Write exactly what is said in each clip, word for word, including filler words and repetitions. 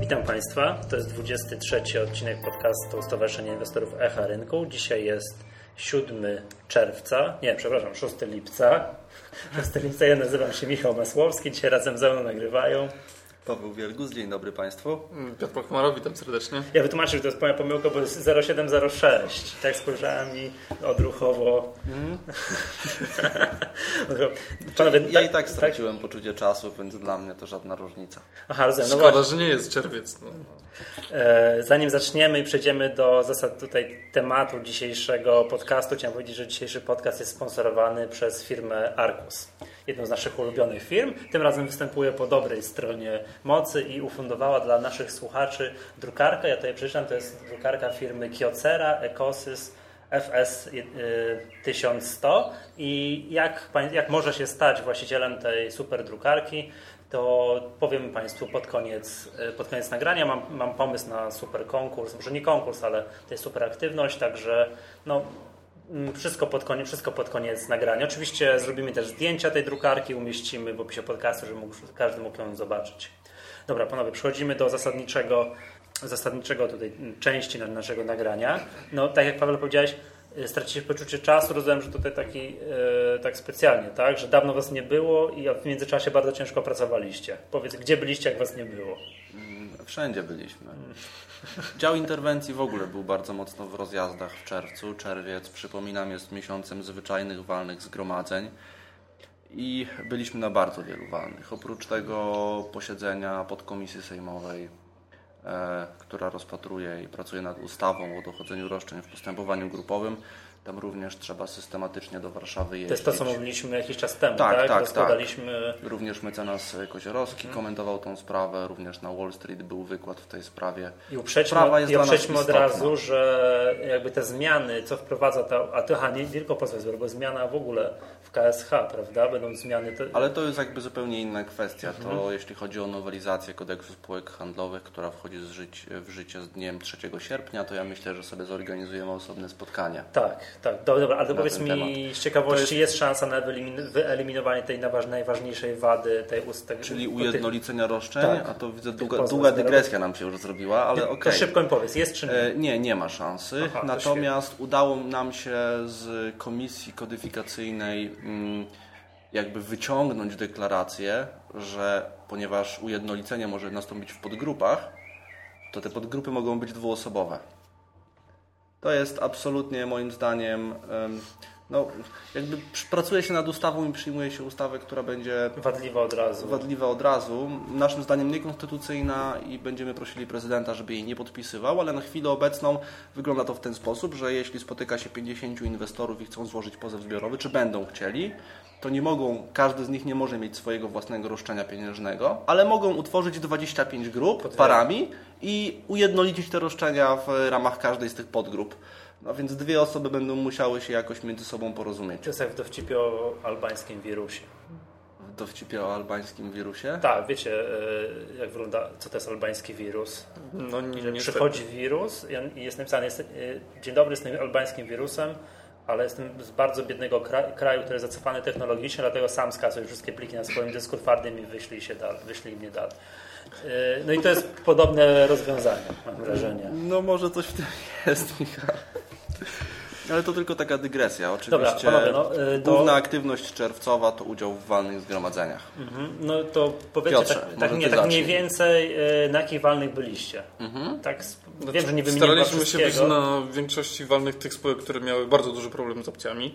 Witam Państwa, to jest dwudziesty trzeci odcinek podcastu Stowarzyszenia Inwestorów Echa Rynku. Dzisiaj jest siódmego czerwca, nie, przepraszam, szóstego lipca. szóstego lipca, ja nazywam się Michał Masłowski, dzisiaj razem ze mną nagrywają Paweł Wielgus, dzień dobry Państwu. Piotr Pochmarow, witam serdecznie. Ja wytłumaczę, że to jest moja pomyłka, bo jest zero siedem zero sześć. Tak spojrzałem i odruchowo... Mm. Panowie, ja tak, i tak straciłem tak? poczucie czasu, więc dla mnie to żadna różnica. Aha, rozumiem. No Szkoda, właśnie. że nie jest czerwiec. No. Zanim zaczniemy i przejdziemy do zasad tutaj tematu dzisiejszego podcastu, chciałem powiedzieć, że dzisiejszy podcast jest sponsorowany przez firmę Arcus, jedną z naszych ulubionych firm. Tym razem występuje po dobrej stronie mocy i ufundowała dla naszych słuchaczy drukarkę. Ja tutaj przeczytam, to jest drukarka firmy Kyocera Ecosys F S tysiąc sto i jak, jak może się stać właścicielem tej super drukarki, to powiem Państwu pod koniec, pod koniec nagrania. Mam, mam pomysł na super konkurs, może nie konkurs, ale to jest super aktywność, także no, wszystko, pod koniec, wszystko pod koniec nagrania. Oczywiście zrobimy też zdjęcia tej drukarki, umieścimy w opisie podcastu, żeby mógł, każdy mógł ją zobaczyć. Dobra, panowie, przechodzimy do zasadniczego, zasadniczego tutaj części naszego nagrania. No, tak jak Paweł powiedziałeś, stracicie poczucie czasu, rozumiem, że tutaj taki, e, tak specjalnie, tak? Że dawno was nie było i w międzyczasie bardzo ciężko pracowaliście. Powiedz, gdzie byliście, jak was nie było? Wszędzie byliśmy. Dział interwencji w ogóle był bardzo mocno w rozjazdach w czerwcu. Czerwiec, przypominam, jest miesiącem zwyczajnych walnych zgromadzeń i byliśmy na bardzo wielu walnych. Oprócz tego posiedzenia podkomisji sejmowej, e, która rozpatruje i pracuje nad ustawą o dochodzeniu roszczeń w postępowaniu grupowym. Tam również trzeba systematycznie do Warszawy jeździć. To jest to, co mówiliśmy jakiś czas temu, tak? Tak, tak, Rozkładaliśmy... tak. Również mecenas Koziorowski hmm. komentował tą sprawę, również na Wall Street był wykład w tej sprawie. I uprzedźmy, i uprzedźmy od razu, że jakby te zmiany, co wprowadza ta... A to aha, nie tylko pozwy, bo zmiana w ogóle w K S H, prawda? Będą zmiany... Te... Ale to jest jakby zupełnie inna kwestia. To hmm. jeśli chodzi o nowelizację kodeksu spółek handlowych, która wchodzi z żyć, w życie z dniem trzeciego sierpnia, to ja myślę, że sobie zorganizujemy osobne spotkanie. Tak, tak. Dobra, ale powiedz mi temat. z ciekawości, jest... jest szansa na wyeliminowanie tej najważniejszej wady tej ustawy? Czyli ujednolicenia roszczeń, tak. A to widzę długa, długa dygresja nam się już zrobiła, ale okej. Okay. To szybko mi powiedz, jest czy nie? E, nie, nie ma szansy. Aha, natomiast udało nam się z komisji kodyfikacyjnej mm, jakby wyciągnąć deklarację, że ponieważ ujednolicenie może nastąpić w podgrupach, to te podgrupy mogą być dwuosobowe. To jest absolutnie moim zdaniem, no jakby pracuje się nad ustawą i przyjmuje się ustawę, która będzie wadliwa od razu. Wadliwa od razu. Naszym zdaniem niekonstytucyjna i będziemy prosili prezydenta, żeby jej nie podpisywał, ale na chwilę obecną wygląda to w ten sposób, że jeśli spotyka się pięćdziesięciu inwestorów i chcą złożyć pozew zbiorowy, czy będą chcieli, to nie mogą, każdy z nich nie może mieć swojego własnego roszczenia pieniężnego, ale mogą utworzyć dwadzieścia pięć grup Potwierdam. parami i ujednolicić te roszczenia w ramach każdej z tych podgrup. No więc dwie osoby będą musiały się jakoś między sobą porozumieć. To jest jak w dowcipie o albańskim wirusie. W dowcipie o albańskim wirusie? Tak, wiecie jak wygląda, co to jest albański wirus? No nie, nie Przychodzi wirus i jest napisane, jest, dzień dobry, jestem albańskim wirusem, ale jestem z bardzo biednego kraju, który jest zacofany technologicznie, dlatego sam skasuję wszystkie pliki na swoim dysku twardym i wyślij się dalej, wyślij mnie dalej. No i to jest podobne rozwiązanie, mam wrażenie. No może coś w tym jest, Michał. Ale to tylko taka dygresja. Oczywiście Dobra, panowie, no, to... główna aktywność czerwcowa to udział w walnych zgromadzeniach. Mhm. No to powiedzcie Piotrze, tak, tak, nie, tak mniej więcej na jakich walnych byliście? Mhm. Tak, znaczy, wiem, że nie wymieniłem staraliśmy się być na większości walnych tych spółek, które miały bardzo duży problem z opcjami.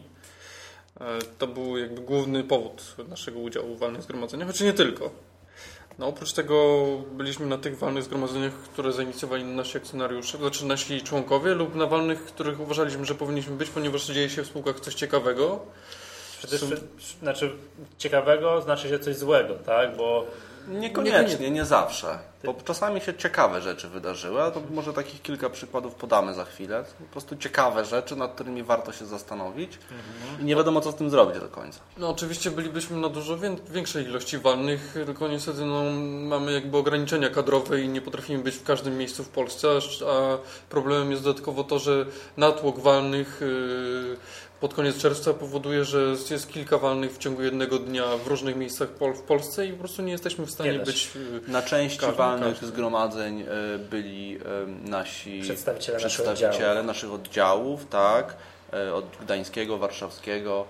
To był jakby główny powód naszego udziału w walnych zgromadzeniach, choć nie tylko. No, oprócz tego byliśmy na tych walnych zgromadzeniach, które zainicjowali nasi akcjonariusze, znaczy nasi członkowie, lub na walnych, których uważaliśmy, że powinniśmy być, ponieważ dzieje się w spółkach coś ciekawego. Przecież, Są... znaczy ciekawego znaczy się coś złego, tak? Bo Niekoniecznie, nie, nie zawsze. Bo czasami się ciekawe rzeczy wydarzyły, a to może takich kilka przykładów podamy za chwilę. To po prostu ciekawe rzeczy, nad którymi warto się zastanowić mhm. i nie wiadomo, co z tym zrobić do końca. No oczywiście bylibyśmy na dużo większej ilości walnych, tylko niestety no, mamy jakby ograniczenia kadrowe i nie potrafimy być w każdym miejscu w Polsce, a problemem jest dodatkowo to, że natłok walnych yy, pod koniec czerwca powoduje, że jest kilka walnych w ciągu jednego dnia w różnych miejscach w Polsce i po prostu nie jesteśmy w stanie być... Na części każdy, walnych każdy. zgromadzeń byli nasi przedstawiciele, przedstawiciele naszych oddziałów, naszych oddziałów, tak, od gdańskiego, warszawskiego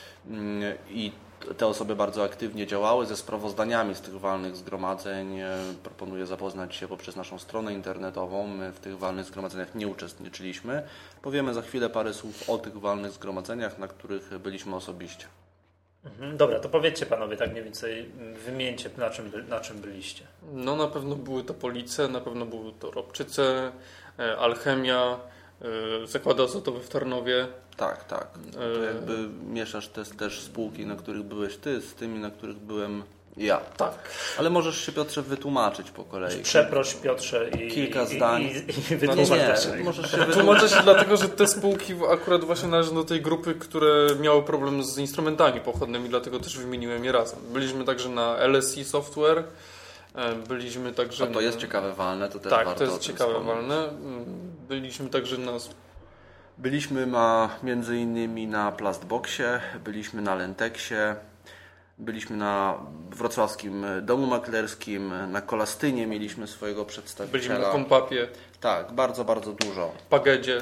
i te osoby bardzo aktywnie działały ze sprawozdaniami z tych walnych zgromadzeń. Proponuję zapoznać się poprzez naszą stronę internetową. My w tych walnych zgromadzeniach nie uczestniczyliśmy. Powiemy za chwilę parę słów o tych walnych zgromadzeniach, na których byliśmy osobiście. Mhm, dobra, to powiedzcie panowie tak mniej więcej, wymieńcie na czym, by, na czym byliście. No na pewno były to Police, na pewno były to Robczyce, Alchemia, Zakłady Azotowe w Tarnowie. Tak, tak. To jakby mieszasz te, też spółki, na których byłeś ty, z tymi, na których byłem ja. Tak. Ale możesz się, Piotrze, wytłumaczyć po kolei. Przeproś, Piotrze, i, Kilka i, zdań. i, i, i Nie, wytłumacz. nie, możesz się wytłumaczyć. Tłumaczę się dlatego, że te spółki akurat właśnie należą do tej grupy, które miały problem z instrumentami pochodnymi, dlatego też wymieniłem je razem. Byliśmy także na L S I Software, byliśmy także... A to jest ciekawe walne, to też tak, warto to jest o tym ciekawe wspomnieć. walne. Byliśmy także na... Byliśmy na, między innymi na Plastboxie, byliśmy na Lenteksie, byliśmy na wrocławskim Domu Maklerskim, na Kolastynie mieliśmy swojego przedstawiciela. Byliśmy na Kompapie. Tak, bardzo, bardzo dużo. Pagedzie.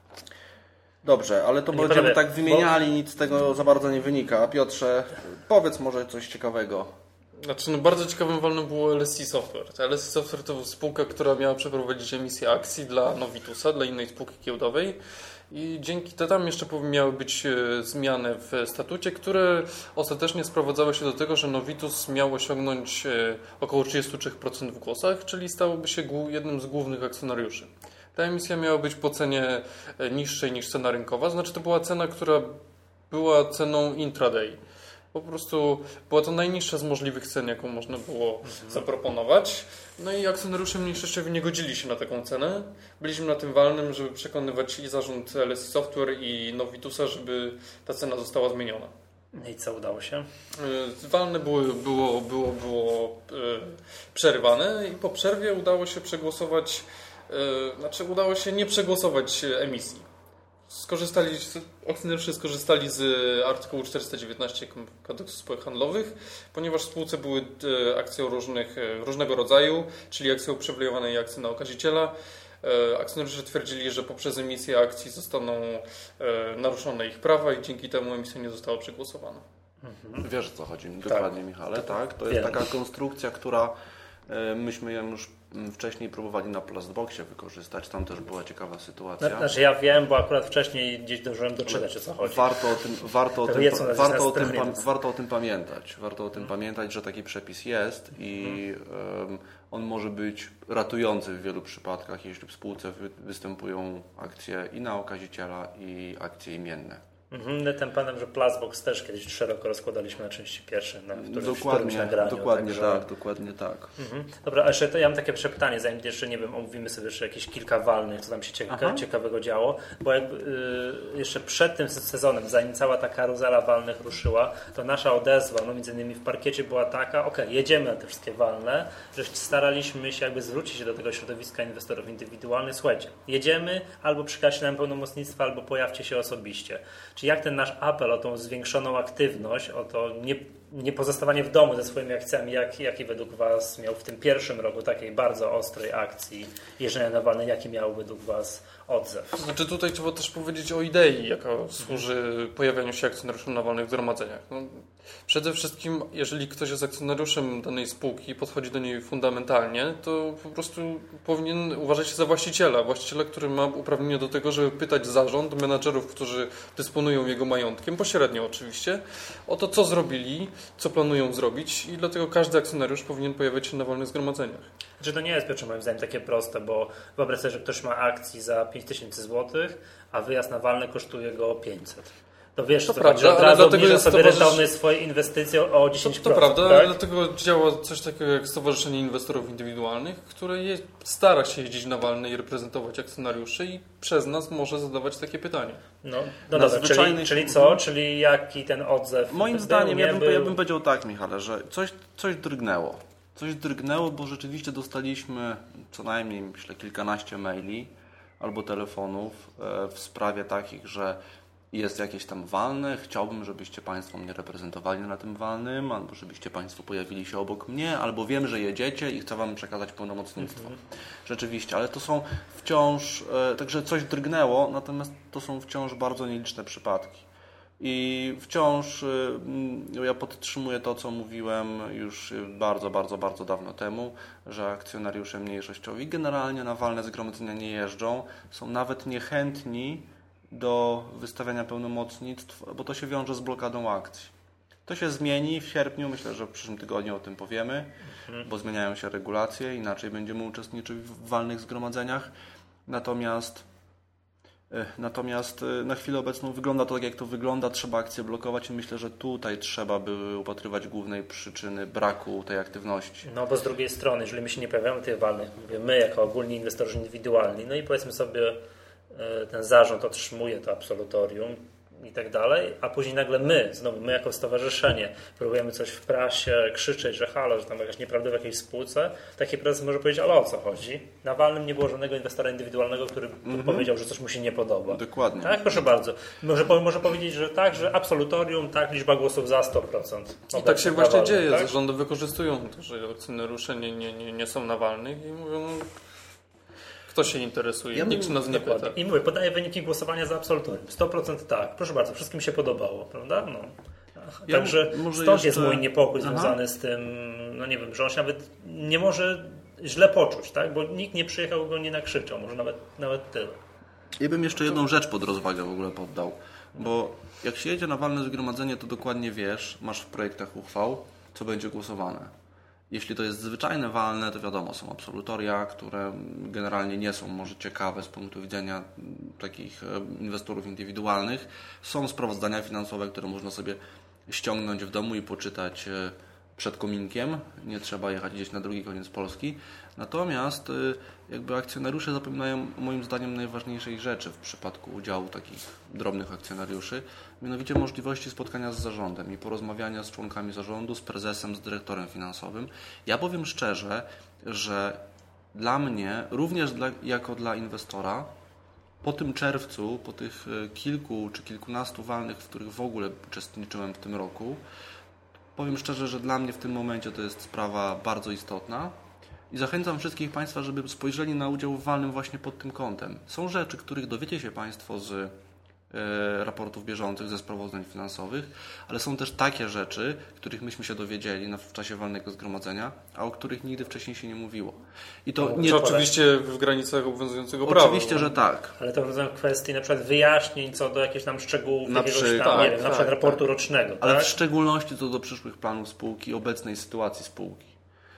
Dobrze, ale to Nie będziemy panowie, tak wymieniali, nic z tego za bardzo nie wynika. Piotrze, powiedz może coś ciekawego. Znaczy, no bardzo ciekawym walnym było L S I Software. L S I Software to spółka, która miała przeprowadzić emisję akcji dla Novitusa, dla innej spółki giełdowej. I dzięki temu tam jeszcze miały być zmiany w statucie, które ostatecznie sprowadzały się do tego, że Novitus miał osiągnąć około trzydzieści trzy procent w głosach, czyli stałoby się jednym z głównych akcjonariuszy. Ta emisja miała być po cenie niższej niż cena rynkowa, znaczy to była cena, która była ceną intraday. Po prostu była to najniższa z możliwych cen, jaką można było mhm. zaproponować. No i akcjonariusze mniejszościowi nie godzili się na taką cenę. Byliśmy na tym walnym, żeby przekonywać i zarząd L S I Software i Novitusa, żeby ta cena została zmieniona. No i co udało się? Walne były, było, było, było przerywane i po przerwie udało się przegłosować, znaczy udało się nie przegłosować emisji. Skorzystali, akcjonariusze skorzystali z artykułu czterysta dziewiętnaście Kodeksu Spółek Handlowych, ponieważ w spółce były akcje różnych, różnego rodzaju, czyli akcje uprzywilejowane i akcje na okaziciela. Akcjonariusze twierdzili, że poprzez emisję akcji zostaną naruszone ich prawa i dzięki temu emisja nie została przegłosowana. Mhm. Wiesz, o co chodzi dokładnie, tak. Michale, tak? To jest Wiem. taka konstrukcja, która myśmy ją już wcześniej próbowali na Plastboxie wykorzystać, tam też była ciekawa sytuacja. Znaczy ja wiem, bo akurat wcześniej gdzieś dążyłem doczytać, o co chodzi. Warto o tym, warto o tym, wiedzą, warto o tym, stronie, pa, warto o tym pamiętać. Warto o tym hmm. pamiętać, że taki przepis jest i um, on może być ratujący w wielu przypadkach, jeśli w spółce wy, występują akcje i na okaziciela, i akcje imienne. Mhm, tym panem, że Plastbox też kiedyś szeroko rozkładaliśmy na części pierwsze, na którymś, dokładnie, którymś nagraniu. Dokładnie także... tak, dokładnie tak. Mhm. Dobra, a jeszcze to ja mam takie pytanie, zanim jeszcze, nie wiem, omówimy sobie jeszcze jakieś kilka walnych, co tam się cieka- ciekawego działo, bo jakby, y, jeszcze przed tym sezonem, zanim cała ta karuzela walnych ruszyła, to nasza odezwa, no między innymi w parkiecie była taka, ok, jedziemy na te wszystkie walne, że staraliśmy się jakby zwrócić się do tego środowiska inwestorów indywidualnych, słuchajcie, jedziemy, albo przykażcie nam pełnomocnictwa, albo pojawcie się osobiście. Czy jak ten nasz apel o tą zwiększoną aktywność, o to nie, nie pozostawanie w domu ze swoimi akcjami, jak, jaki według Was miał w tym pierwszym roku takiej bardzo ostrej akcji jeżdżenia na walne, jaki miał według Was odzew? Znaczy tutaj trzeba też powiedzieć o idei, jaka służy pojawianiu się akcjonariuszy na walnych zgromadzeniach. No, przede wszystkim, jeżeli ktoś jest akcjonariuszem danej spółki i podchodzi do niej fundamentalnie, to po prostu powinien uważać się za właściciela. Właściciela, który ma uprawnienie do tego, żeby pytać zarząd, menadżerów, którzy dysponują jego majątkiem, pośrednio oczywiście, o to, co zrobili, co planują zrobić i dlatego każdy akcjonariusz powinien pojawiać się na walnych zgromadzeniach. Znaczy to nie jest, Piotrze, moim zdaniem takie proste, bo wyobraź sobie, że ktoś ma akcji za pięć tysięcy złotych, a wyjazd na walne kosztuje go pięćset. To wiesz, to prawda, od razu obniża sobie towarzysz... rentowność swoje inwestycje o dziesięć procent. To, to prawda, tak? ale dlatego działa coś takiego jak Stowarzyszenie Inwestorów Indywidualnych, które je, stara się jeździć na walne i reprezentować akcjonariuszy i przez nas może zadawać takie pytanie. No, no dobra, zwyczajnych... czyli, czyli co? Czyli jaki ten odzew? Moim był, zdaniem, ja bym, był... ja bym powiedział tak, Michale, że coś, coś drgnęło. Coś drgnęło, bo rzeczywiście dostaliśmy co najmniej, myślę, kilkanaście maili albo telefonów w sprawie takich, że jest jakieś tam walne, chciałbym, żebyście Państwo mnie reprezentowali na tym walnym, albo żebyście Państwo pojawili się obok mnie, albo wiem, że jedziecie i chcę Wam przekazać pełnomocnictwo. Mhm. Rzeczywiście, ale to są wciąż, e, także coś drgnęło, natomiast to są wciąż bardzo nieliczne przypadki. I wciąż e, ja podtrzymuję to, co mówiłem już bardzo, bardzo, bardzo dawno temu, że akcjonariusze mniejszościowi generalnie na walne zgromadzenia nie jeżdżą, są nawet niechętni do wystawiania pełnomocnictw, bo to się wiąże z blokadą akcji. To się zmieni w sierpniu, myślę, że w przyszłym tygodniu o tym powiemy, mhm. bo zmieniają się regulacje, inaczej będziemy uczestniczyć w walnych zgromadzeniach. Natomiast, natomiast na chwilę obecną wygląda to tak, jak to wygląda, trzeba akcje blokować i myślę, że tutaj trzeba by upatrywać głównej przyczyny braku tej aktywności. No bo z drugiej strony, jeżeli my się nie pojawiamy w tych walnych, mówię, my jako ogólni inwestorzy indywidualni, no i powiedzmy sobie, ten zarząd otrzymuje to absolutorium i tak dalej, a później nagle my, znowu my jako stowarzyszenie próbujemy coś w prasie krzyczeć, że halo, że tam jakaś nieprawda w jakiejś spółce, taki prezes może powiedzieć, ale o co chodzi? Na walnym nie było żadnego inwestora indywidualnego, który mm-hmm. powiedział, że coś mu się nie podoba. Dokładnie. Tak, proszę bardzo. Może, może powiedzieć, że tak, że absolutorium, tak, liczba głosów za sto procent. I tak się właśnie walnym, dzieje. Tak? Zarządy wykorzystują to, że akcjonariusze nie, nie, nie, nie są na walnych i mówią, kto się interesuje? Ja Nikt nas nie pyta. I mówię, podaję wyniki głosowania za absolutorium. sto procent tak. Proszę bardzo, wszystkim się podobało, prawda? No. Ja Także stąd jeszcze... jest mój niepokój Aha. związany z tym, no nie wiem, że on się nawet nie może źle poczuć, tak? Bo nikt nie przyjechał, go nie nakrzyczał, może nawet, nawet tyle. Ja bym jeszcze jedną rzecz pod rozwagę w ogóle poddał, bo jak się jedzie na walne zgromadzenie, to dokładnie wiesz, masz w projektach uchwał, co będzie głosowane. Jeśli to jest zwyczajne walne, to wiadomo, są absolutoria, które generalnie nie są może ciekawe z punktu widzenia takich inwestorów indywidualnych. Są sprawozdania finansowe, które można sobie ściągnąć w domu i poczytać przed kominkiem. Nie trzeba jechać gdzieś na drugi koniec Polski. Natomiast jakby akcjonariusze zapominają moim zdaniem najważniejszej rzeczy w przypadku udziału takich drobnych akcjonariuszy, mianowicie możliwości spotkania z zarządem i porozmawiania z członkami zarządu, z prezesem, z dyrektorem finansowym. Ja powiem szczerze, że dla mnie, również dla, jako dla inwestora, po tym czerwcu, po tych kilku czy kilkunastu walnych, w których w ogóle uczestniczyłem w tym roku, powiem szczerze, że dla mnie w tym momencie to jest sprawa bardzo istotna i zachęcam wszystkich Państwa, żeby spojrzeli na udział w walnym właśnie pod tym kątem. Są rzeczy, których dowiecie się Państwo z e, raportów bieżących, ze sprawozdań finansowych, ale są też takie rzeczy, których myśmy się dowiedzieli na, w czasie walnego zgromadzenia, a o których nigdy wcześniej się nie mówiło. I to no, nie oczywiście w granicach obowiązującego prawa. Oczywiście, że tak. Ale to są kwestie na przykład wyjaśnień co do jakichś tam szczegółów, na jakiegoś przy... tam, tak, nie wiem, tak, na przykład tak, raportu tak. rocznego. Ale tak? w szczególności co do przyszłych planów spółki, obecnej sytuacji spółki.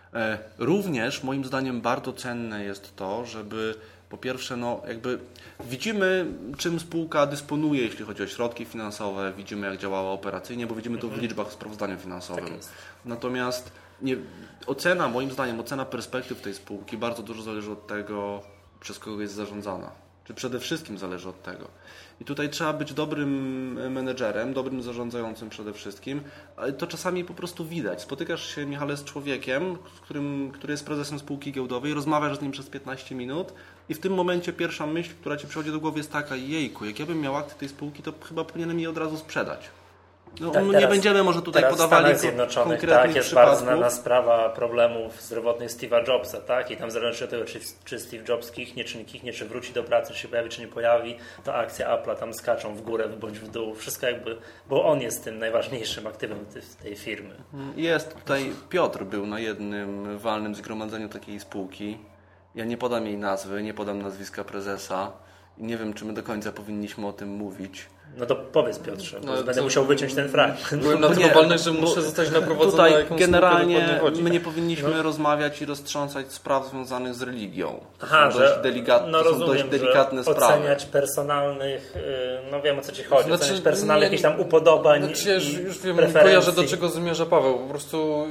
Również moim zdaniem bardzo cenne jest to, żeby po pierwsze, no jakby widzimy, czym spółka dysponuje, jeśli chodzi o środki finansowe, widzimy, jak działała operacyjnie, bo widzimy to w liczbach w sprawozdaniu finansowym. Tak Natomiast nie, ocena, moim zdaniem, ocena perspektyw tej spółki bardzo dużo zależy od tego, przez kogo jest zarządzana. Czy przede wszystkim zależy od tego. I tutaj trzeba być dobrym menedżerem, dobrym zarządzającym przede wszystkim, ale to czasami po prostu widać. Spotykasz się, Michale, z człowiekiem, z którym, który jest prezesem spółki giełdowej, rozmawiasz z nim przez piętnaście minut i w tym momencie pierwsza myśl, która Ci przychodzi do głowy jest taka: jejku, jak ja bym miał akty tej spółki, to chyba powinienem je od razu sprzedać. No, tak, nie teraz, będziemy może tutaj teraz podawali w Stanach Zjednoczonych tak, jest bardzo znana sprawa problemów zdrowotnych Steve'a Jobsa, tak? I tam zależy od tego, czy, czy Steve Jobs kichnie, czy nie kichnie, czy wróci do pracy, czy się pojawi, czy nie pojawi, to akcje Apple'a tam skaczą w górę bądź w dół. Wszystko jakby, bo on jest tym najważniejszym aktywem tej firmy. Jest tutaj, Piotr był na jednym walnym zgromadzeniu takiej spółki. Ja nie podam jej nazwy, nie podam nazwiska prezesa. Nie wiem, czy my do końca powinniśmy o tym mówić. No to powiedz, Piotrze, bo no, będę musiał wyciąć ten fragment. Byłem na tyle walny, że muszę zostać naprowadzony tutaj na jakąś generalnie my nie powinniśmy no. rozmawiać i roztrząsać spraw związanych z religią. To Aha, są, dość, delikat, no to rozumiem, są dość delikatne że sprawy. Oceniać personalnych, no wiem o co Ci chodzi, znaczy, oceniać personalnych jakichś tam upodobań znaczy, ja już, już wiem, preferencji. Kojarzę, do czego zmierza Paweł. Po prostu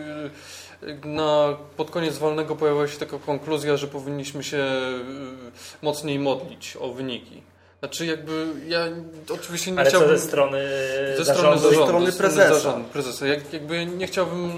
na, pod koniec walnego pojawiła się taka konkluzja, że powinniśmy się mocniej modlić o wyniki. Znaczy jakby, ja oczywiście nie Ale chciałbym... Ale co ze strony ze zarządu, strony zarządu, ze strony prezesa. Zarządu, prezesa. Jak, jakby nie chciałbym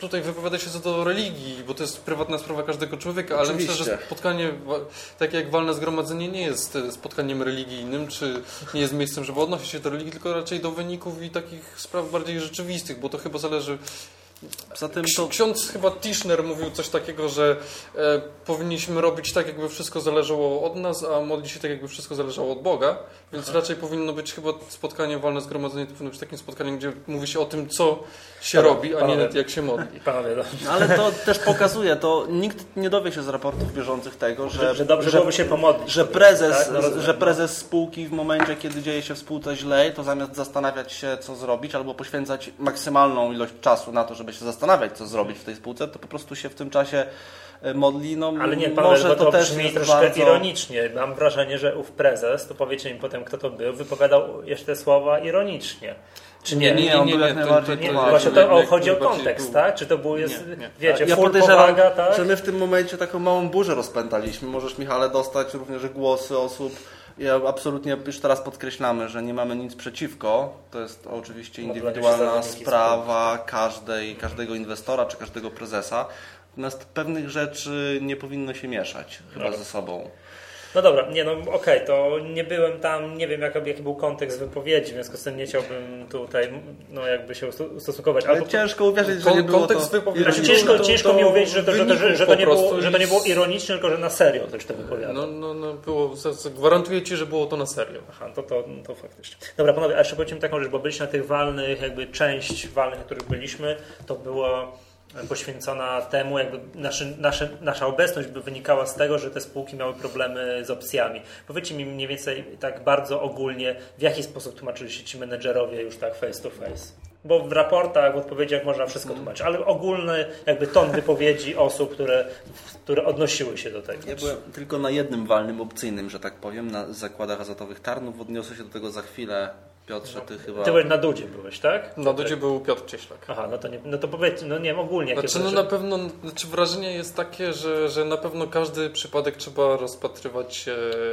tutaj wypowiada się co do religii, bo to jest prywatna sprawa każdego człowieka, ale Oczywiście. myślę, że spotkanie, takie jak walne zgromadzenie, nie jest spotkaniem religijnym, czy nie jest miejscem, żeby odnosić się do religii, tylko raczej do wyników i takich spraw bardziej rzeczywistych, bo to chyba zależy... Poza tym to... Ksiądz chyba Tischner mówił coś takiego, że e, powinniśmy robić tak, jakby wszystko zależało od nas, a modlić się tak, jakby wszystko zależało od Boga. Więc Aha. raczej powinno być chyba spotkanie, walne zgromadzenie, to powinno być takim spotkaniem, gdzie mówi się o tym, co się panowie, robi, a panowie. nie jak się modli. Panowie, no. Ale to też pokazuje, to nikt nie dowie się z raportów bieżących tego, że, że, że dobrze że, byłoby się pomodlić. Że prezes, tak? no, że prezes spółki w momencie, kiedy dzieje się w spółce źle, to zamiast zastanawiać się, co zrobić, albo poświęcać maksymalną ilość czasu na to, żeby się zastanawiać, co zrobić w tej spółce, to po prostu się w tym czasie modli. No, ale nie, panowie, może bo to, to też brzmi jest troszkę bardzo... ironicznie. Mam wrażenie, że ów prezes, to powiecie mi potem, kto to był, wypowiadał jeszcze te słowa ironicznie. Czy nie? Nie, nie, on był jak najbardziej nie, właśnie to o, chodzi o kontekst, tak? Czy to był, jest, nie, nie. wiecie, ja full podejrzewam, powaga, tak? że my w tym momencie taką małą burzę rozpętaliśmy. Możesz, Michale, dostać również głosy osób. Ja absolutnie już teraz podkreślamy, że nie mamy nic przeciwko. To jest oczywiście indywidualna sprawa każdej, każdego inwestora czy każdego prezesa. Natomiast pewnych rzeczy nie powinno się mieszać chyba no. ze sobą. No dobra, nie no okej, okay, to nie byłem tam, nie wiem jaki, jaki był kontekst wypowiedzi, w związku z tym nie chciałbym tutaj no jakby się ustosunkować. Ale ciężko uwierzyć, że nie było kontekst to... wypowiedzi. Znaczy, ciężko, to, ciężko to mi uwierzyć, że to, że, to, że, że, to nie było, że to nie było ironiczne, tylko że na serio ktoś to wypowiadał. No, no, no było, gwarantuję Ci, że było to na serio. Aha, to, to, to faktycznie. Dobra panowie, a jeszcze powiedzmy taką rzecz, bo byliśmy na tych walnych, jakby część walnych, na których byliśmy, to było poświęcona temu, jakby naszy, nasze, nasza obecność by wynikała z tego, że te spółki miały problemy z opcjami. Powiedzcie mi mniej więcej tak bardzo ogólnie, w jaki sposób tłumaczyli się ci menedżerowie już tak face to face? Bo w raportach, w odpowiedziach można wszystko tłumaczyć, ale ogólny jakby ton wypowiedzi osób, które, które odnosiły się do tego. Ja byłem tylko na jednym walnym opcyjnym, że tak powiem, na zakładach azotowych Tarnów. Odniosę się do tego za chwilę. Piotrze, ty chyba... Ty byłeś na Dudzie byłeś, tak? Na Dudzie był Piotr Cieślak. Aha, no to, nie, no to powiedz, no nie wiem, ogólnie. Znaczy, no na pewno, znaczy wrażenie jest takie, że, że na pewno każdy przypadek trzeba rozpatrywać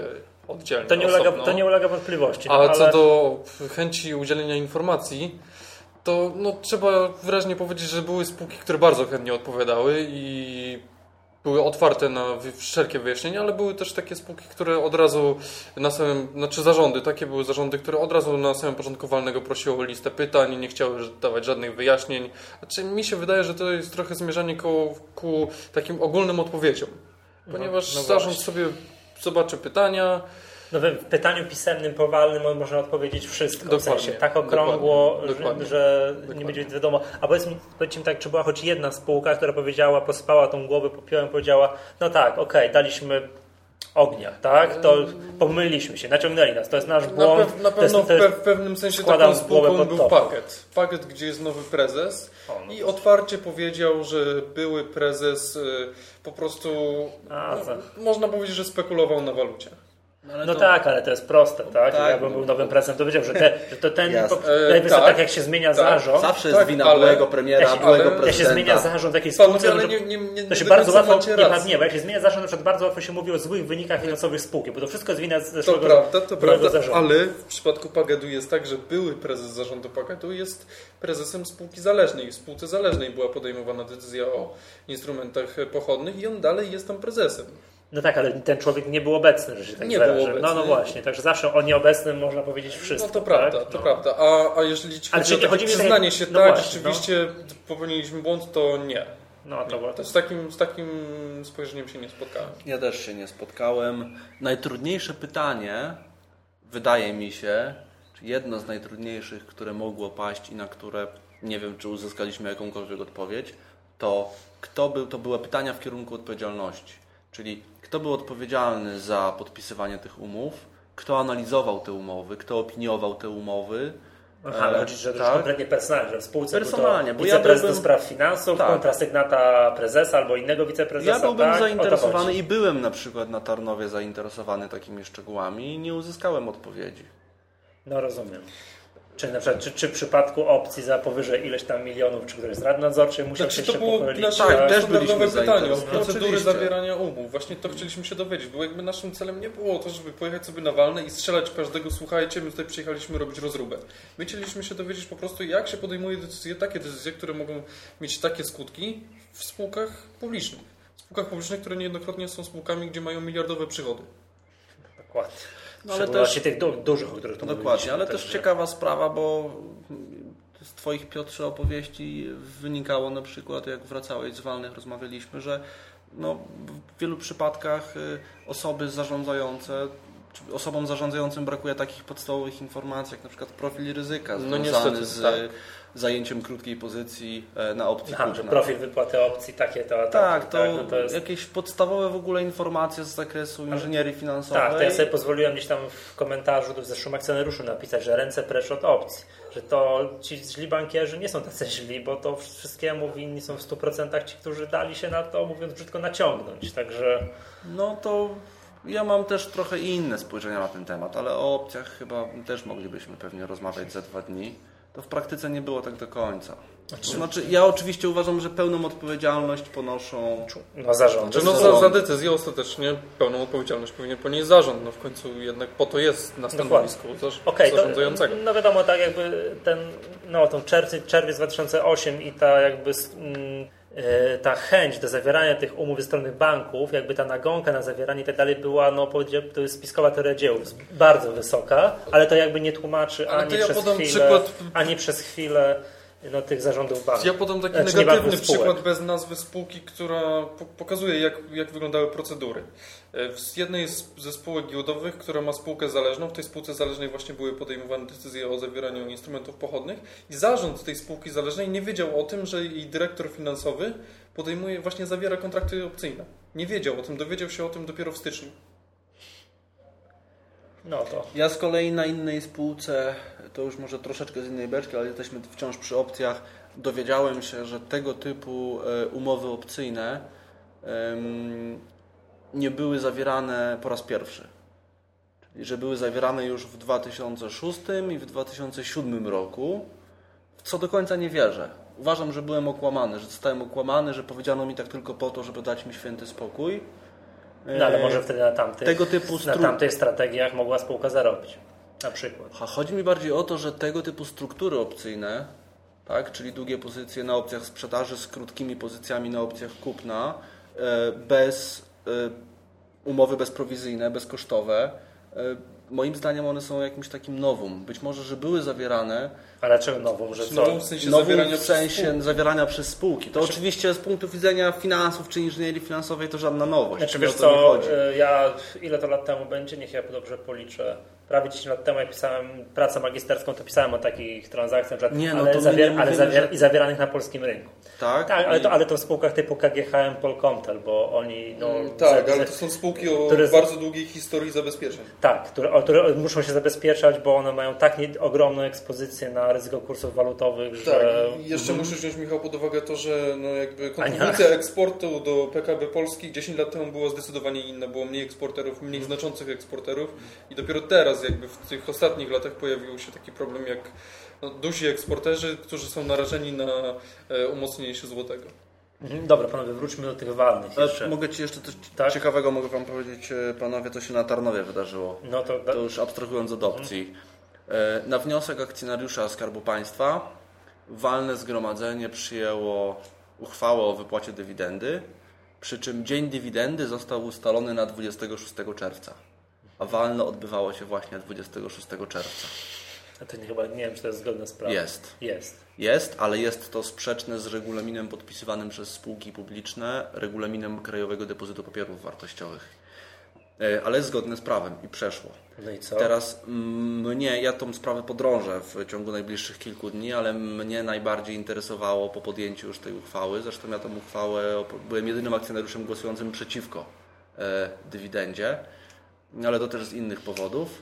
e, oddzielnie, to nie, ulega, to nie ulega wątpliwości. No, A ale... co do chęci udzielenia informacji, to no, trzeba wyraźnie powiedzieć, że były spółki, które bardzo chętnie odpowiadały i były otwarte na wszelkie wyjaśnienia, ale były też takie spółki, które od razu na samym, znaczy zarządy, takie były zarządy, które od razu na samym początku walnego prosiły o listę pytań, nie chciały dawać żadnych wyjaśnień. Znaczy mi się wydaje, że to jest trochę zmierzanie ku, ku takim ogólnym odpowiedziom, ponieważ no, no zarząd sobie zobaczy pytania. No w pytaniu pisemnym, powalnym można odpowiedzieć wszystko. Dokładnie, w sensie tak okrągło, dokładnie, dokładnie, że, że dokładnie. nie będzie wiadomo. A powiedz mi, powiedzcie mi tak, czy była choć jedna spółka, która powiedziała, posypała tą głowę popiołem, powiedziała, no tak, okej, okay, daliśmy ognia, tak? To pomyliliśmy się, naciągnęli nas, to jest nasz błąd. Na, pe- na pewno to jest, w pewnym sensie taką spółką był Pakiet. Pakiet, gdzie jest nowy prezes o, no i otwarcie powiedział, że były prezes y, po prostu, A, no, można powiedzieć, że spekulował na walucie. No, no to... tak, ale to jest proste, tak? tak. Ja bym był nowym prezesem, to wiedział, że, te, że to ten, po, e, tak, tak jak się zmienia tak, zarząd. Zawsze jest tak, wina ale, byłego premiera, jak, byłego ale, prezydenta. Jak się zmienia zarząd w jakiejś spółce, ale nie, nie, nie, to się nie bardzo łatwo nie padnie, bo jak się zmienia zarząd, na przykład bardzo łatwo się mówi o złych wynikach finansowych spółki, bo to wszystko jest wina zeszłego To prawda, to prawda, zarządu. ale w przypadku Pagetu jest tak, że były prezes zarządu Pagetu jest prezesem spółki zależnej. W spółce zależnej była podejmowana decyzja o instrumentach pochodnych i on dalej jest tam prezesem. No tak, ale ten człowiek nie był obecny, że się tak nie wyrażę. był obecny. No, no właśnie, także zawsze o nieobecnym można powiedzieć wszystko. No to prawda, tak? to no. prawda. A, a jeżeli ci chodzi o takie przyznanie się, no tak, właśnie, rzeczywiście no. popełniliśmy błąd, to nie. No to, nie. to z, takim, z takim spojrzeniem się nie spotkałem. Ja też się nie spotkałem. Najtrudniejsze pytanie, wydaje mi się, czy jedno z najtrudniejszych, które mogło paść i na które nie wiem, czy uzyskaliśmy jakąkolwiek odpowiedź, to kto był, to były pytania w kierunku odpowiedzialności. Czyli kto był odpowiedzialny za podpisywanie tych umów, kto analizował te umowy, kto opiniował te umowy. Aha, ale chodzi, że tak? Konkretnie personalnie, że w spółce personalnie, był to wiceprezes ja byłbym, do spraw finansów, tak. kontrasygnata prezesa albo innego wiceprezesa. Ja byłbym tak? zainteresowany i byłem na przykład na Tarnowie zainteresowany takimi szczegółami i nie uzyskałem odpowiedzi. No rozumiem. Czy na przykład, czy, czy w przypadku opcji za powyżej ileś tam milionów, czy któryś z rad nadzorczych musiał znaczy, się to jeszcze było pochylić? nasze Tak, też standardowe byliśmy pytanie o zainteresowani. procedury Oczywiście. zawierania umów. Właśnie to chcieliśmy się dowiedzieć, bo jakby naszym celem nie było to, żeby pojechać sobie na walne i strzelać każdego, słuchajcie, my tutaj przyjechaliśmy robić rozróbę. My chcieliśmy się dowiedzieć po prostu, jak się podejmuje decyzje, takie decyzje, które mogą mieć takie skutki w spółkach publicznych. W spółkach publicznych, które niejednokrotnie są spółkami, gdzie mają miliardowe przychody. Dokładnie. No, ale też też, tych du dużych, o których tu dokładnie, ale też że... ciekawa sprawa, bo z Twoich, Piotrze, opowieści wynikało na przykład, jak wracałeś z walnych, rozmawialiśmy, że no, w wielu przypadkach osoby zarządzające, czy osobom zarządzającym brakuje takich podstawowych informacji, jak na przykład profil ryzyka No związany niestety, z tak. zajęciem krótkiej pozycji na opcji Aha, kupna. że profil wypłaty opcji, takie to, takie, Tak, to, tak, no to jest... jakieś podstawowe w ogóle informacje z zakresu inżynierii finansowej. Tak, to ja sobie pozwoliłem gdzieś tam w komentarzu w zeszłym akcjonariuszu napisać, że ręce precz od opcji. Że to ci źli bankierzy nie są tacy źli, bo to wszystkiemu winni są w stu procentach ci, którzy dali się na to, mówiąc brzydko, naciągnąć. Także... No to ja mam też trochę inne spojrzenia na ten temat, ale o opcjach chyba też moglibyśmy pewnie rozmawiać za dwa dni. To w praktyce nie było tak do końca. To znaczy, ja oczywiście uważam, że pełną odpowiedzialność ponoszą No zarząd. Znaczy, no, za, za decyzję ostatecznie pełną odpowiedzialność powinien ponieść zarząd. No w końcu jednak po to jest na stanowisku okay, zarządzającego. To, no wiadomo, tak jakby ten, no tą czerwiec, czerwiec dwa tysiące ósmy i ta jakby mm, ta chęć do zawierania tych umów ze strony banków, jakby ta nagonka na zawieranie i tak dalej była, no to jest spiskowa teoria dzieł, bardzo wysoka, ale to jakby nie tłumaczy ani, ja przez chwilę, przykład... ani przez chwilę no, tych zarządów banków. Ja podam taki znaczy, negatywny przykład bez nazwy spółki, która pokazuje, jak, jak wyglądały procedury. Z jednej ze spółek giełdowych, która ma spółkę zależną, w tej spółce zależnej właśnie były podejmowane decyzje o zawieraniu instrumentów pochodnych i zarząd tej spółki zależnej nie wiedział o tym, że jej dyrektor finansowy podejmuje, właśnie zawiera kontrakty opcyjne. Nie wiedział o tym, dowiedział się o tym dopiero w styczniu. No to. Ja z kolei na innej spółce, to już może troszeczkę z innej beczki, ale jesteśmy wciąż przy opcjach, dowiedziałem się, że tego typu umowy opcyjne um, nie były zawierane po raz pierwszy. Czyli że były zawierane już w dwa tysiące szóstym i w dwa tysiące siódmym roku, w co do końca nie wierzę. Uważam, że byłem okłamany, że zostałem okłamany, że powiedziano mi tak tylko po to, żeby dać mi święty spokój. No ale może wtedy na tamtych, tego typu na tamtych strategiach mogła spółka zarobić. Na przykład. Chodzi mi bardziej o to, że tego typu struktury opcyjne, tak, czyli długie pozycje na opcjach sprzedaży z krótkimi pozycjami na opcjach kupna, bez umowy bezprowizyjne, bezkosztowe, moim zdaniem one są jakimś takim nowum. Być może, że były zawierane. Ale czego nową? Że co? Nową w sensie, nową zawierania, w sensie przez zawierania przez spółki. To znaczy... oczywiście z punktu widzenia finansów czy inżynierii finansowej to żadna nowość. Znaczy, wiesz co, ja ile to lat temu będzie, niech ja dobrze policzę. Prawie dziesięć lat temu, jak pisałem pracę magisterską, to pisałem o takich transakcjach, przykład, nie, no ale, zawier ale mówimy, zawier że... i zawieranych na polskim rynku. Tak, tak ale, to, ale to w spółkach typu K G H M, Polkomtel, bo oni... No, mm, tak, za, ale to są spółki o które, bardzo długiej historii zabezpieczeń. Tak, które, które muszą się zabezpieczać, bo one mają tak nie, ogromną ekspozycję na ryzyko kursów walutowych, tak, że... i jeszcze mhm. musisz wziąć, Michał, pod uwagę to, że no jakby kontribucja eksportu do P K B Polski dziesięć lat temu była zdecydowanie inna, było mniej eksporterów, mniej znaczących eksporterów i dopiero teraz jakby w tych ostatnich latach pojawił się taki problem jak no, duzi eksporterzy, którzy są narażeni na e, umocnienie się złotego. Mhm, dobra, panowie, wróćmy do tych walnych jeszcze. Mogę Ci jeszcze coś tak? ciekawego mogę Wam powiedzieć, panowie, co się na Tarnowie wydarzyło. No to, to już abstrahując od opcji. Mhm. Na wniosek akcjonariusza Skarbu Państwa walne zgromadzenie przyjęło uchwałę o wypłacie dywidendy, przy czym dzień dywidendy został ustalony na dwudziestego szóstego czerwca. A walne odbywało się właśnie dwudziestego szóstego czerwca. A to nie, chyba nie wiem, czy to jest zgodne z prawem. Jest. Jest. Jest, ale jest to sprzeczne z regulaminem podpisywanym przez spółki publiczne, regulaminem Krajowego Depozytu Papierów Wartościowych. Ale jest zgodne z prawem i przeszło. No i co? Teraz mnie, ja tą sprawę podrążę w ciągu najbliższych kilku dni, ale mnie najbardziej interesowało po podjęciu już tej uchwały, zresztą ja tą uchwałę, byłem jedynym akcjonariuszem głosującym przeciwko e, dywidendzie, ale to też z innych powodów.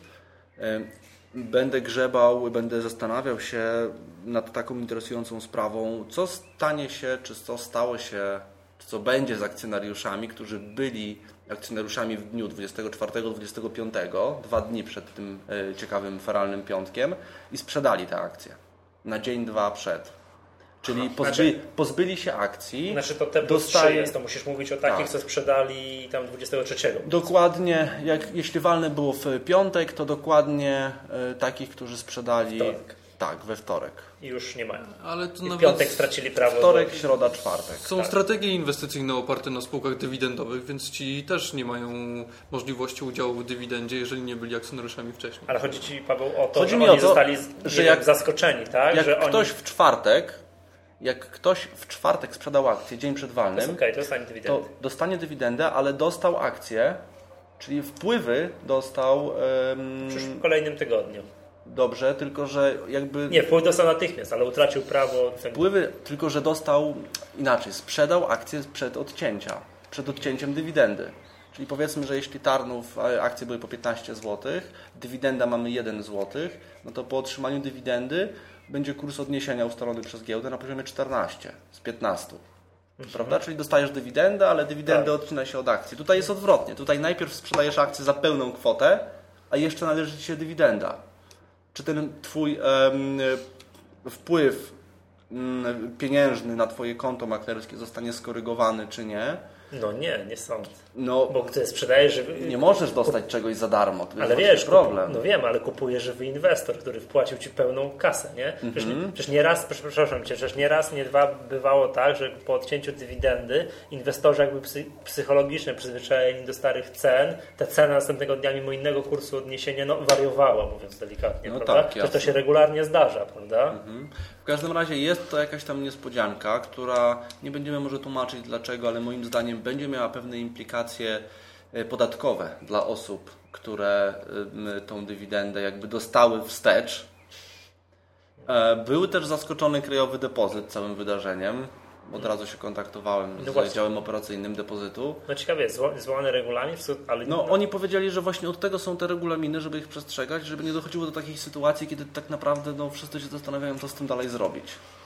Będę grzebał, będę zastanawiał się nad taką interesującą sprawą, co stanie się, czy co stało się co będzie z akcjonariuszami, którzy byli akcjonariuszami w dniu dwudziestego czwartego do dwudziestego piątego, dwa dni przed tym ciekawym feralnym piątkiem i sprzedali te akcje na dzień, dwa przed. Czyli Aha, pozby, znaczy, pozbyli się akcji. Znaczy to te plus trzy jest, to musisz mówić o takich, tak. co sprzedali tam dwudziestego trzeciego. Dokładnie, jak, jeśli walne było w piątek, to dokładnie y, takich, którzy sprzedali wtorek. Tak, we wtorek. I już nie mają. Ale to I w nawet piątek stracili prawo. Wtorek, do... środa, czwartek. Są tak. strategie inwestycyjne oparte na spółkach dywidendowych, więc ci też nie mają możliwości udziału w dywidendzie, jeżeli nie byli akcjonariuszami wcześniej. Ale chodzi Ci, Paweł, o to, chodzi że mi oni o to, zostali że jak jak, zaskoczeni, tak? Jak że ktoś oni... w czwartek, jak ktoś w czwartek sprzedał akcję dzień przed walnym, to, okay, to, dostanie dywidendę. to dostanie dywidendę, ale dostał akcję, czyli wpływy dostał... Um, w kolejnym tygodniu. Dobrze, tylko że jakby... Nie, wpływ dostał natychmiast, ale utracił prawo... Wpływy, tylko że dostał inaczej, sprzedał akcję przed odcięcia, przed odcięciem dywidendy. Czyli powiedzmy, że jeśli Tarnów akcje były po piętnaście złotych, dywidenda mamy jeden złoty, no to po otrzymaniu dywidendy będzie kurs odniesienia ustalony przez giełdę na poziomie czternaście z piętnastu. Mhm. Prawda? Czyli dostajesz dywidendę, ale dywidendę tak. odcina się od akcji. Tutaj jest odwrotnie. Tutaj najpierw sprzedajesz akcję za pełną kwotę, a jeszcze należy Ci się dywidenda. Czy ten Twój um, wpływ um, pieniężny na Twoje konto maklerskie zostanie skorygowany, czy nie? No nie, nie sądzę. No, bo ty sprzedajesz żywy... Nie możesz dostać kup... czegoś za darmo. To ale jest wiesz, problem. Kup... No wiem, ale kupuje żywy inwestor, który wpłacił Ci pełną kasę, nie? Przecież, mm-hmm. nie, przecież nie raz, przepraszam Cię, przecież nie raz, nie dwa bywało tak, że po odcięciu dywidendy inwestorzy jakby psy, psychologicznie przyzwyczajeni do starych cen, ta cena następnego dnia mimo innego kursu odniesienia no, wariowała, mówiąc delikatnie, no prawda? Tak, to, to się regularnie zdarza, prawda? Mm-hmm. W każdym razie jest to jakaś tam niespodzianka, która nie będziemy może tłumaczyć dlaczego, ale moim zdaniem będzie miała pewne implikacje podatkowe dla osób, które tą dywidendę jakby dostały wstecz. Był też zaskoczony Krajowy Depozyt całym wydarzeniem. Od razu się kontaktowałem no z działem operacyjnym depozytu. No ciekawie, jest zwołany regulamin, ale... No oni powiedzieli, że właśnie od tego są te regulaminy, żeby ich przestrzegać, żeby nie dochodziło do takich sytuacji, kiedy tak naprawdę no, wszyscy się zastanawiają, co z tym dalej zrobić.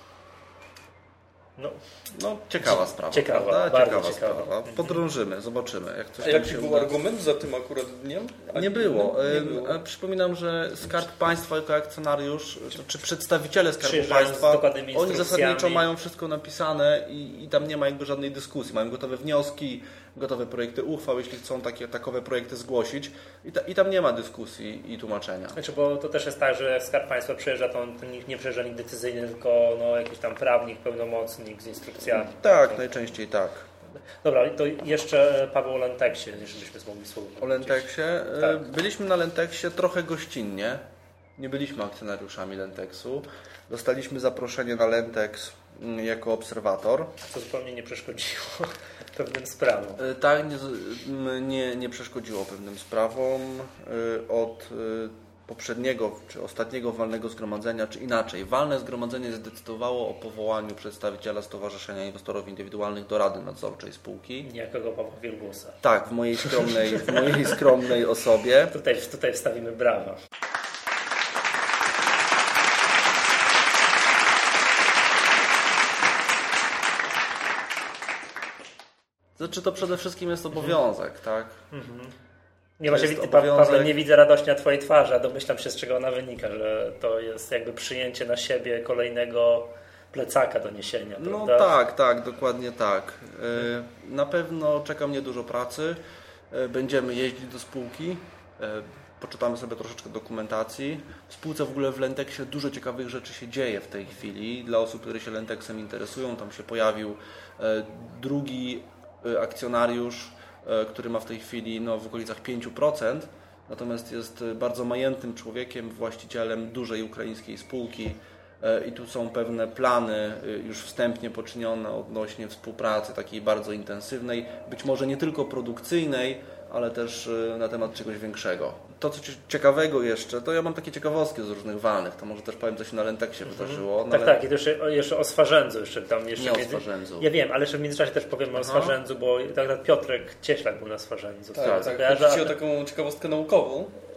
No, no ciekawa sprawa. Ciekawa, prawda? Bardzo ciekawa, ciekawa sprawa. Podrążymy, zobaczymy. Jak coś A jaki był uda. argument za tym akurat dniem? Nie było. Nie było. Przypominam, że Skarb Państwa jako akcjonariusz, czy, czy przedstawiciele Skarbu Państwa, Państwa, oni zasadniczo mają wszystko napisane i, i tam nie ma jakby żadnej dyskusji. Mają gotowe wnioski, gotowe projekty uchwał, jeśli chcą takie, takowe projekty zgłosić i, ta, i tam nie ma dyskusji i tłumaczenia. Znaczy, bo to też jest tak, że Skarb Państwa przyjeżdża, to, to nie przyjeżdża nikt decyzyjny, tylko no, jakiś tam prawnik, pełnomocnik z instrukcjami. Tak, najczęściej tak. Dobra, to jeszcze Paweł o Lenteksie, jeżeli byśmy mogli słowo O Lenteksie? Tak. Byliśmy na Lenteksie trochę gościnnie. Nie byliśmy akcjonariuszami Lenteksu. Dostaliśmy zaproszenie na Lenteks jako obserwator. Co zupełnie nie przeszkodziło pewnym sprawom. Tak, nie, nie, nie przeszkodziło pewnym sprawom. Od poprzedniego czy ostatniego walnego zgromadzenia, czy inaczej, walne zgromadzenie zdecydowało o powołaniu przedstawiciela Stowarzyszenia Inwestorów Indywidualnych do Rady Nadzorczej spółki. Niejakiego Pawła Wielgusa. Tak, w mojej skromnej, w mojej skromnej osobie. Tutaj, tutaj wstawimy brawa. Znaczy to przede wszystkim jest obowiązek, tak? Mhm. Nie właśnie, obowiązek... Paweł, nie widzę radości na Twojej twarzy, a domyślam się, z czego ona wynika, że to jest jakby przyjęcie na siebie kolejnego plecaka do niesienia, no prawda? tak, tak, dokładnie tak. Na pewno czeka mnie dużo pracy. Będziemy jeździć do spółki, poczytamy sobie troszeczkę dokumentacji. W spółce w ogóle w Lenteksie dużo ciekawych rzeczy się dzieje w tej chwili. Dla osób, które się Lenteksem interesują, tam się pojawił drugi akcjonariusz, który ma w tej chwili no, w okolicach pięć procent, natomiast jest bardzo majętnym człowiekiem, właścicielem dużej ukraińskiej spółki i tu są pewne plany już wstępnie poczynione odnośnie współpracy takiej bardzo intensywnej, być może nie tylko produkcyjnej, ale też na temat czegoś większego. To, co ciekawego jeszcze, to ja mam takie ciekawostki z różnych walnych, to może też powiem, co się na Lenteksie mhm. wydarzyło. Tak, tak, i to jeszcze, jeszcze o Swarzędzu. Jeszcze tam jeszcze nie między... o Swarzędzu. Ja wiem, ale jeszcze w międzyczasie też powiem Aha. o Swarzędzu, bo tak Piotrek Cieślak był na Swarzędzu. Tak, tak, tak. Chodzi o taką ciekawostkę naukową.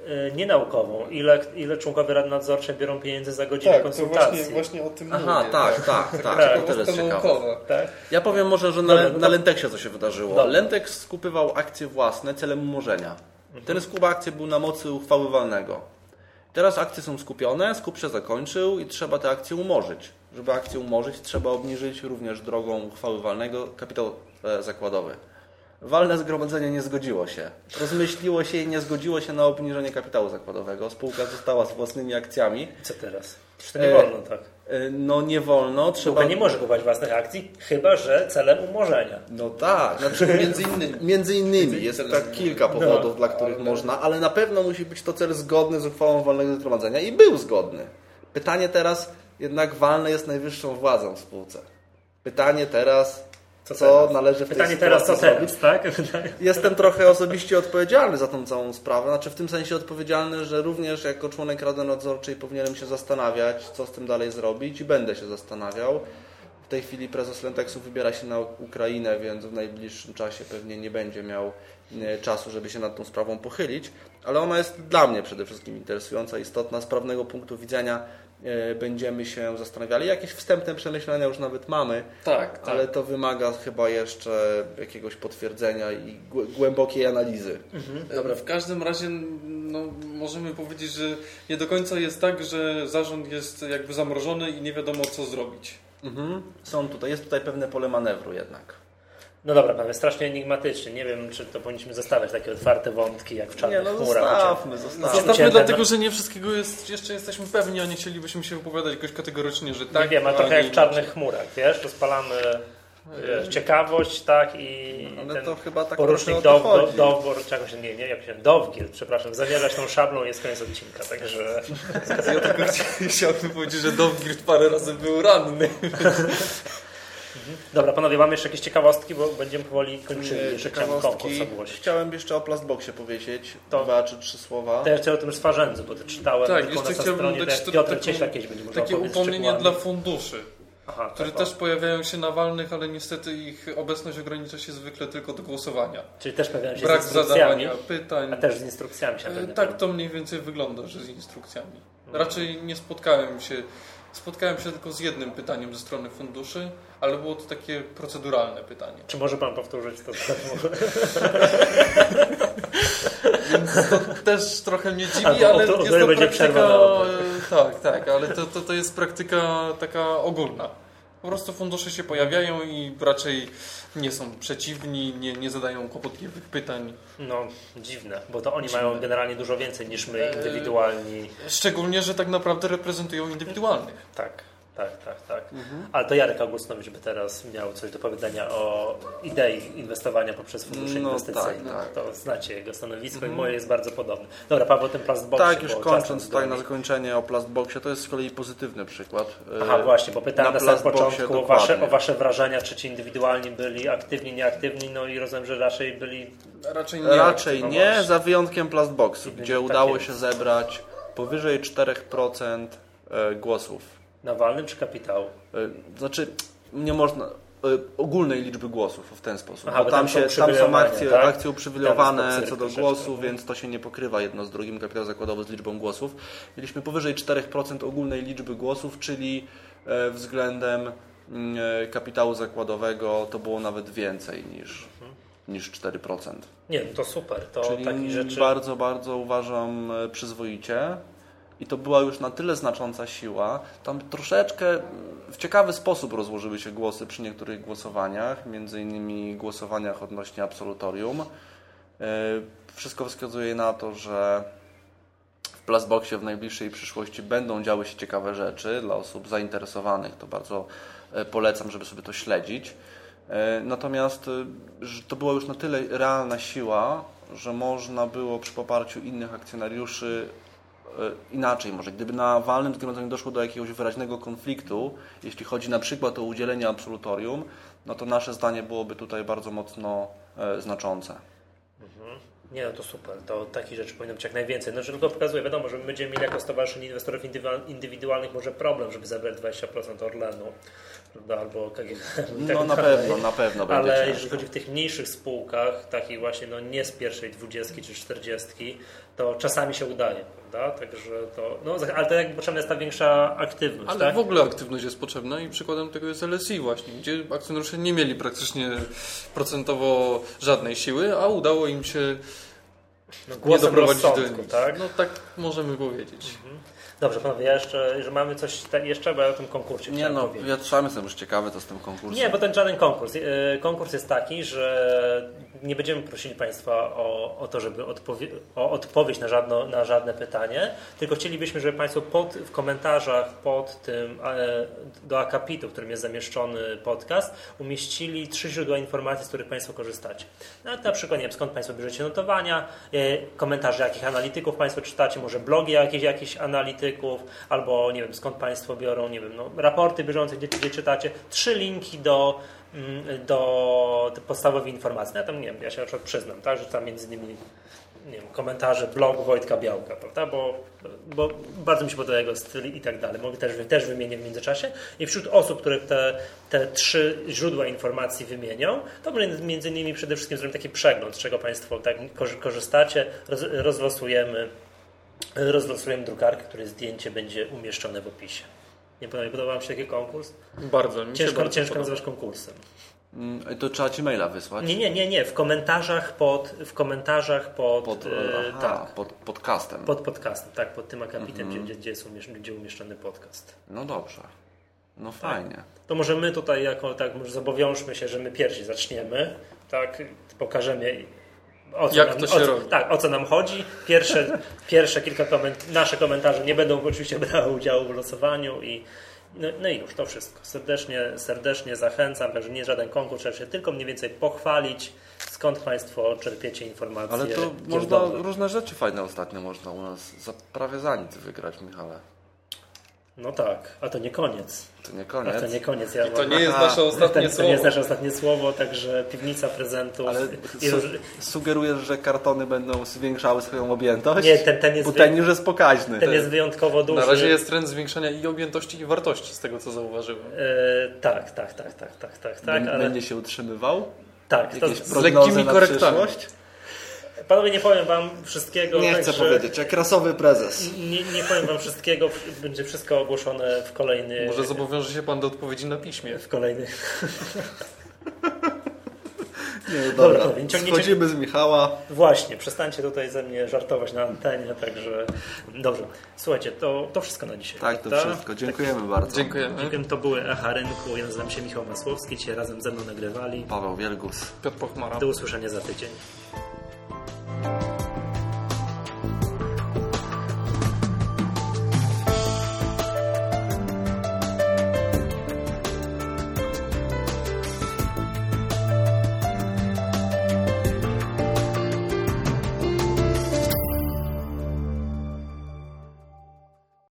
nienaukową. Ile, ile członkowie Rady Nadzorczej biorą pieniędzy za godzinę tak, konsultacji? To właśnie, właśnie o tym Aha, mówię. tak, tak, tak. tak. tak. To też jest ciekawe. Tak? Ja powiem może, że na, Dobra, no to- na Lenteksie co się wydarzyło. Dobra. Lentex skupywał akcje własne celem umorzenia. Ten skup akcji był na mocy uchwały walnego. Teraz akcje są skupione, skup się zakończył i trzeba te akcje umorzyć. Żeby akcje umorzyć, trzeba obniżyć również drogą uchwały walnego kapitał e, zakładowy. Walne zgromadzenie nie zgodziło się. Rozmyśliło się i nie zgodziło się na obniżenie kapitału zakładowego. Spółka została z własnymi akcjami. Co teraz? Przecież to nie wolno, tak. E, No nie wolno. Trzeba... Spółka nie może kupować własnych akcji, chyba że celem umorzenia. No tak, znaczy między innymi, między innymi jest tak kilka powodów, No, dla których można, ale na pewno musi być to cel zgodny z uchwałą walnego zgromadzenia i był zgodny. Pytanie teraz, jednak walne jest najwyższą władzą w spółce. Pytanie teraz, co, co teraz? należy w Pytanie tej teraz, co sytuacji teraz, zrobić. tak? Jestem trochę osobiście odpowiedzialny za tą całą sprawę, znaczy w tym sensie odpowiedzialny, że również jako członek Rady Nadzorczej powinienem się zastanawiać, co z tym dalej zrobić i będę się zastanawiał. W tej chwili prezes Lentexu wybiera się na Ukrainę, więc w najbliższym czasie pewnie nie będzie miał czasu, żeby się nad tą sprawą pochylić, ale ona jest dla mnie przede wszystkim interesująca, istotna. Z prawnego punktu widzenia będziemy się zastanawiali. Jakieś wstępne przemyślenia już nawet mamy, Tak, tak. ale to wymaga chyba jeszcze jakiegoś potwierdzenia i głębokiej analizy. Mhm. Dobra, w każdym razie no, możemy powiedzieć, że nie do końca jest tak, że zarząd jest jakby zamrożony i nie wiadomo co zrobić. Mhm. Są tutaj, jest tutaj pewne pole manewru jednak. No dobra, panie, strasznie enigmatycznie. Nie wiem, czy to powinniśmy zostawiać takie otwarte wątki, jak w czarnych Nie, no chmurach. zostawmy, zostawmy. Zostawmy Ucięte dlatego, na- że nie wszystkiego jest, jeszcze jesteśmy pewni, a nie chcielibyśmy się wypowiadać jakoś kategorycznie, że Nie tak. wiem, a a trochę nie jak w czarnych inaczej. chmurach, wiesz? Rozpalamy wiesz, ciekawość, tak, i Ale ten to chyba tak porucznik trochę o to Dow, chodzi. Dowbor, czy jakoś, nie, nie, jak się, Dowgiel, przepraszam, zamierzać tą szablą jest koniec odcinka, także... Ja tylko chcia- chciałbym powiedzieć, że Dowgirt parę razy był ranny. Dobra, panowie, mamy jeszcze jakieś ciekawostki, bo będziemy powoli kończyli. Jeszcze chciałem konkurs Ciekawostki. ogłosić. Chciałem jeszcze o Plastboxie powiedzieć. To- Dwa czy trzy słowa. To ja chciałem o tym Swarzędzu, bo to czytałem Tak, tylko jeszcze na chciałbym stronie, dać jak to- Piotr taką- Cieślak kiedyś będzie można Takie opowiedzieć upomnienie szczegółami. dla funduszy, Aha, które tak, też o. pojawiają się na walnych, ale niestety ich obecność ogranicza się zwykle tylko do głosowania. Czyli też pojawiają się Brak z instrukcjami, zadawania pytań. a też z instrukcjami się E, pewnie Tak to mniej więcej wygląda, że z instrukcjami. Raczej nie spotkałem się, spotkałem się tylko z jednym pytaniem ze strony funduszy, ale było to takie proceduralne pytanie. Czy może pan powtórzyć to? Więc to też trochę mnie dziwi, A, to- ale to- to jest to będzie praktyka... przerwa na oddech. e, Tak, tak, ale to, to, to jest praktyka taka ogólna. Po prostu fundusze się pojawiają i raczej nie są przeciwni, nie, nie zadają kłopotliwych pytań. No, dziwne, bo to oni Dziwne. mają generalnie dużo więcej niż my, Eee, indywidualni. Szczególnie, że tak naprawdę reprezentują indywidualnych. Tak, tak, tak, tak. Ale to Jarek Augustowicz by teraz miał coś do powiedzenia o idei inwestowania poprzez fundusze No inwestycyjne. tak, tak. To znacie jego stanowisko i moje jest bardzo podobne. Dobra, Paweł, ten Plastbox. Tak, już kończąc tutaj na zakończenie o Plastboxie, to jest z kolei pozytywny przykład. Aha, właśnie, bo pytałem na, Na samym Plastboxie początku o dokładnie. wasze, o wasze wrażenia, czy ci indywidualni byli aktywni, nieaktywni, no i rozumiem, że raczej byli... Raczej nie. Raczej no nie, właśnie. za wyjątkiem Plastboxu, Tak gdzie udało jest. się zebrać powyżej cztery procent głosów. Na walnym czy kapitału? E, Znaczy, nie można e, ogólnej liczby głosów w ten sposób. Aha, bo bo tam, tam są się, tam są uprzywilejowania, akcje, tak? akcje uprzywilejowane Tam jest co do troszeczkę, głosów, no. więc to się nie pokrywa jedno z drugim, kapitał zakładowy z liczbą głosów. Mieliśmy powyżej cztery procent ogólnej liczby głosów, czyli e, względem mm, e, kapitału zakładowego to było nawet więcej niż, niż cztery procent. Nie, no to super, to Czyli takich rzeczy... bardzo, bardzo uważam e, przyzwoicie. I to była już na tyle znacząca siła. Tam troszeczkę w ciekawy sposób rozłożyły się głosy przy niektórych głosowaniach, między innymi głosowaniach odnośnie absolutorium. E, Wszystko wskazuje na to, że w Plastboxie w najbliższej przyszłości będą działy się ciekawe rzeczy dla osób zainteresowanych. To bardzo e, polecam, żeby sobie to śledzić. E, Natomiast e, że to była już na tyle realna siła, że można było przy poparciu innych akcjonariuszy inaczej może. Gdyby na walnym zgromadzeniu doszło do jakiegoś wyraźnego konfliktu, jeśli chodzi na przykład o udzielenie absolutorium, no to nasze zdanie byłoby tutaj bardzo mocno e, znaczące. Nie, no to super. To takich rzeczy powinno być jak najwięcej. No, że tylko pokazuje, wiadomo, że my będziemy mieli jako stowarzyszenie inwestorów indywidualnych może problem, żeby zabrać dwadzieścia procent Orlenu, prawda, albo K G H. No tak na dalej. pewno, na pewno będzie Ale ciężko. jeżeli chodzi w tych mniejszych spółkach, takich właśnie no nie z pierwszej dwudziestki czy czterdziestki, to czasami się udaje, prawda? Także to, no, ale to jakby potrzebna jest ta większa aktywność. Ale tak? w ogóle aktywność jest potrzebna i przykładem tego jest L S I właśnie, gdzie akcjonariusze nie mieli praktycznie procentowo żadnej siły, a udało im się no, nie doprowadzić do rozsądku, emisji. tak? No tak możemy powiedzieć. Mhm. Dobrze, panowie, ja jeszcze, że mamy coś jeszcze, bo ja o tym konkursie Nie chciałem no, powiedzieć. ja sam jestem już ciekawy, co z tym konkursem. Nie, bo ten żaden konkurs. Konkurs jest taki, że nie będziemy prosili Państwa o, o to, żeby odpowie- o odpowiedź na, żadno, na żadne pytanie, tylko chcielibyśmy, żeby Państwo pod, w komentarzach pod tym do akapitu, w którym jest zamieszczony podcast, umieścili trzy źródła informacji, z których Państwo korzystacie. No, na przykład, nie wiem, skąd Państwo bierzecie notowania, komentarze jakich analityków Państwo czytacie, może blogi jakichś, jakichś analityków, albo nie wiem, skąd Państwo biorą, nie wiem, no, raporty bieżące, gdzie, gdzie czytacie. Trzy linki do, do, do podstawowej informacji. No, ja tam, nie wiem, ja się na przykład przyznam, tak, że tam między innymi nie wiem, komentarze, blog Wojtka Białka, prawda, bo, bo bardzo mi się podoba jego styl i tak dalej. Mogę też, też wymienię w międzyczasie. I wśród osób, które te, te trzy źródła informacji wymienią, to między innymi przede wszystkim zrobimy taki przegląd, z czego Państwo tak korzystacie, roz, rozlosujemy rozlosujemy drukarkę, której zdjęcie będzie umieszczone w opisie. Nie podoba Wam się taki konkurs? Bardzo. Mi ciężko się bardzo ciężko podoba. nazywasz konkursem. To trzeba Ci maila wysłać? Nie, nie, nie, nie. W komentarzach pod, w komentarzach pod, pod, e, aha, tak. pod podcastem. Pod podcastem, tak, pod tym akapitem, Mhm. gdzie, gdzie, jest umieszczony, gdzie umieszczony podcast. No dobrze. No fajnie. To może my tutaj jako, tak, może zobowiążmy się, że my pierwsi zaczniemy, tak, pokażemy o co Jak nam, to się o co, robi. Tak, o co nam chodzi. Pierwsze, pierwsze kilka koment- nasze komentarze nie będą oczywiście brały udziału w losowaniu i no, no i już to wszystko. Serdecznie, serdecznie zachęcam, także nie żaden konkurs, trzeba się tylko mniej więcej pochwalić, skąd Państwo czerpiecie informacje. Ale to można giełdowe. różne rzeczy fajne ostatnio można u nas za prawie za nic wygrać, Michale. No tak, a to nie koniec. To nie koniec. A to nie koniec. Ja I to nie jest nasze to, ostatnie to słowo. nie jest nasze ostatnie słowo, także piwnica prezentów. Ale i su- róż... sugerujesz, że kartony będą zwiększały swoją objętość? Nie, ten, ten jest, Bo wy... ten już jest pokaźny. ten jest wyjątkowo duży. Na razie jest trend zwiększania i objętości, i wartości, z tego co zauważyłem. E, tak, tak, tak, tak, tak, tak, tak. Będzie Ale... się utrzymywał? Tak, to... Jakieś z prognozy lekkimi na korektami. przyszłość? Panowie, nie powiem Wam wszystkiego. Nie także... chcę powiedzieć, jak rasowy prezes. Nie, nie powiem Wam wszystkiego, będzie wszystko ogłoszone w kolejny... Może zobowiąże się Pan do odpowiedzi na piśmie. W kolejny... Nie, Dobra, dobra. panowie, ciągniecie- Schodzimy z Michała. Właśnie, przestańcie tutaj ze mnie żartować na antenie, także dobrze. Słuchajcie, to, to wszystko na dzisiaj. Tak, to prawda? wszystko. Dziękujemy bardzo. Dziękujemy. Dziękuję. To były Echa Rynku. Ja nazywam się Michał Masłowski. Dzisiaj razem ze mną nagrywali. Paweł Wielgus. Piotr Pochmara. Do usłyszenia za tydzień.